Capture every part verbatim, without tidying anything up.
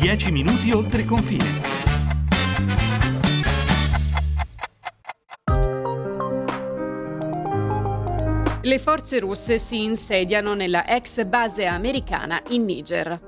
dieci minuti oltre confine. Le forze russe si insediano nella ex base americana in Niger.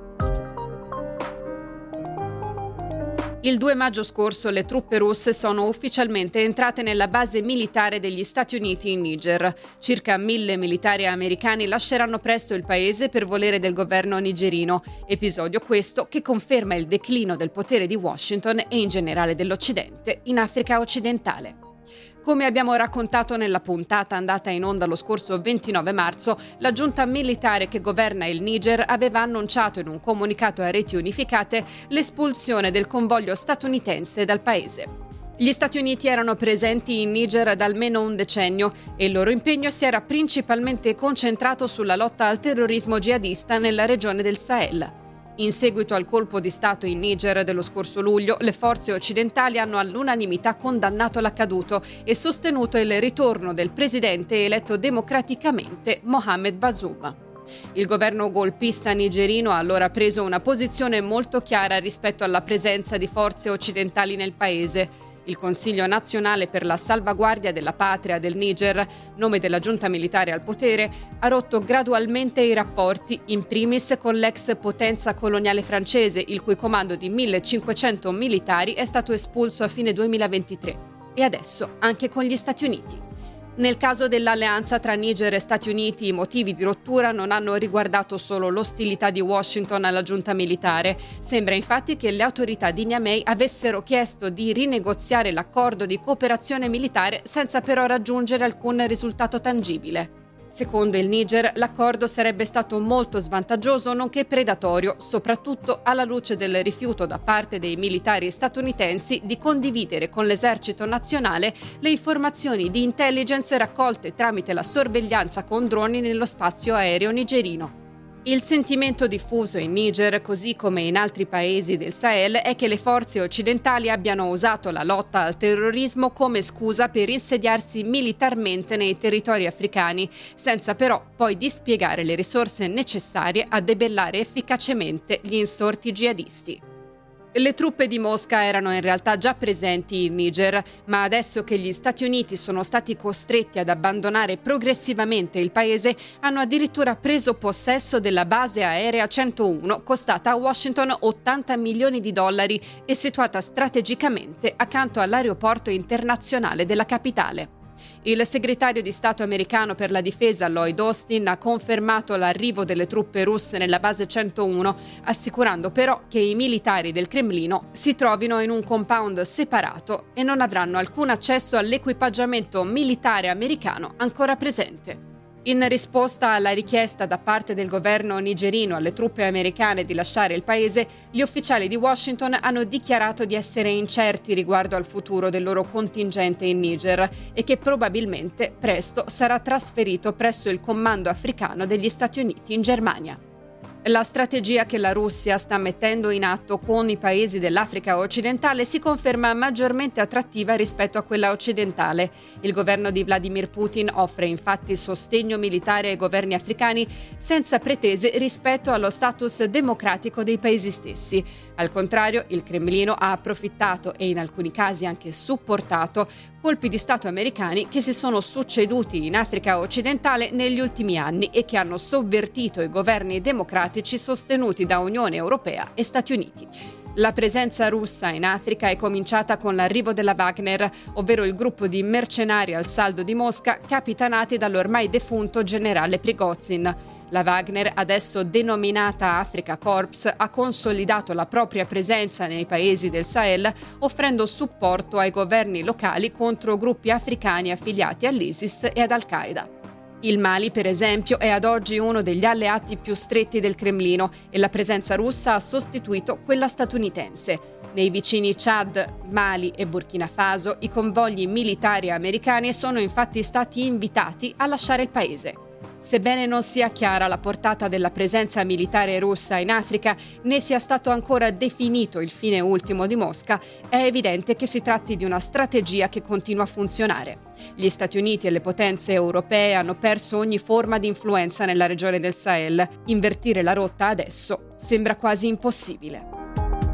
Il due maggio scorso le truppe russe sono ufficialmente entrate nella base militare degli Stati Uniti in Niger. Circa mille militari americani lasceranno presto il paese per volere del governo nigerino, episodio questo che conferma il declino del potere di Washington e in generale dell'Occidente in Africa occidentale. Come abbiamo raccontato nella puntata andata in onda lo scorso ventinove marzo, la giunta militare che governa il Niger aveva annunciato in un comunicato a reti unificate l'espulsione del convoglio statunitense dal paese. Gli Stati Uniti erano presenti in Niger da almeno un decennio e il loro impegno si era principalmente concentrato sulla lotta al terrorismo jihadista nella regione del Sahel. In seguito al colpo di Stato in Niger dello scorso luglio, le forze occidentali hanno all'unanimità condannato l'accaduto e sostenuto il ritorno del presidente eletto democraticamente Mohamed Bazoum. Il governo golpista nigerino ha allora preso una posizione molto chiara rispetto alla presenza di forze occidentali nel paese. Il Consiglio nazionale per la salvaguardia della patria del Niger, nome della giunta militare al potere, ha rotto gradualmente i rapporti, in primis con l'ex potenza coloniale francese, il cui comando di millecinquecento militari è stato espulso a fine duemilaventitré, e adesso anche con gli Stati Uniti. Nel caso dell'alleanza tra Niger e Stati Uniti, i motivi di rottura non hanno riguardato solo l'ostilità di Washington alla giunta militare. Sembra infatti che le autorità di Niamey avessero chiesto di rinegoziare l'accordo di cooperazione militare senza però raggiungere alcun risultato tangibile. Secondo il Niger, l'accordo sarebbe stato molto svantaggioso nonché predatorio, soprattutto alla luce del rifiuto da parte dei militari statunitensi di condividere con l'esercito nazionale le informazioni di intelligence raccolte tramite la sorveglianza con droni nello spazio aereo nigerino. Il sentimento diffuso in Niger, così come in altri paesi del Sahel, è che le forze occidentali abbiano usato la lotta al terrorismo come scusa per insediarsi militarmente nei territori africani, senza però poi dispiegare le risorse necessarie a debellare efficacemente gli insorti jihadisti. Le truppe di Mosca erano in realtà già presenti in Niger, ma adesso che gli Stati Uniti sono stati costretti ad abbandonare progressivamente il paese, hanno addirittura preso possesso della base aerea centouno, costata a Washington ottanta milioni di dollari e situata strategicamente accanto all'aeroporto internazionale della capitale. Il segretario di Stato americano per la difesa Lloyd Austin ha confermato l'arrivo delle truppe russe nella base centouno, assicurando però che i militari del Cremlino si trovino in un compound separato e non avranno alcun accesso all'equipaggiamento militare americano ancora presente. In risposta alla richiesta da parte del governo nigerino alle truppe americane di lasciare il paese, gli ufficiali di Washington hanno dichiarato di essere incerti riguardo al futuro del loro contingente in Niger e che probabilmente presto sarà trasferito presso il comando africano degli Stati Uniti in Germania. La strategia che la Russia sta mettendo in atto con i paesi dell'Africa occidentale si conferma maggiormente attrattiva rispetto a quella occidentale. Il governo di Vladimir Putin offre infatti sostegno militare ai governi africani senza pretese rispetto allo status democratico dei paesi stessi. Al contrario, il Cremlino ha approfittato e in alcuni casi anche supportato colpi di Stato americani che si sono succeduti in Africa occidentale negli ultimi anni e che hanno sovvertito i governi democratici sostenuti da Unione Europea e Stati Uniti. La presenza russa in Africa è cominciata con l'arrivo della Wagner, ovvero il gruppo di mercenari al saldo di Mosca capitanati dall'ormai defunto generale Prigozhin. La Wagner, adesso denominata Africa Corps, ha consolidato la propria presenza nei paesi del Sahel, offrendo supporto ai governi locali contro gruppi africani affiliati all'ISIS e ad Al-Qaeda. Il Mali, per esempio, è ad oggi uno degli alleati più stretti del Cremlino e la presenza russa ha sostituito quella statunitense. Nei vicini Chad, Mali e Burkina Faso, i convogli militari americani sono infatti stati invitati a lasciare il paese. Sebbene non sia chiara la portata della presenza militare russa in Africa, né sia stato ancora definito il fine ultimo di Mosca, è evidente che si tratti di una strategia che continua a funzionare. Gli Stati Uniti e le potenze europee hanno perso ogni forma di influenza nella regione del Sahel. Invertire la rotta adesso sembra quasi impossibile.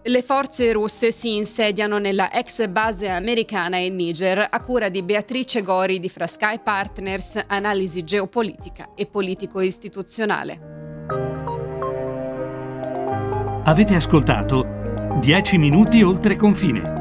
Le forze russe si insediano nella ex base americana in Niger a cura di Beatrice Gori di Frascai Partners, analisi geopolitica e politico-istituzionale. Avete ascoltato dieci minuti oltre confine.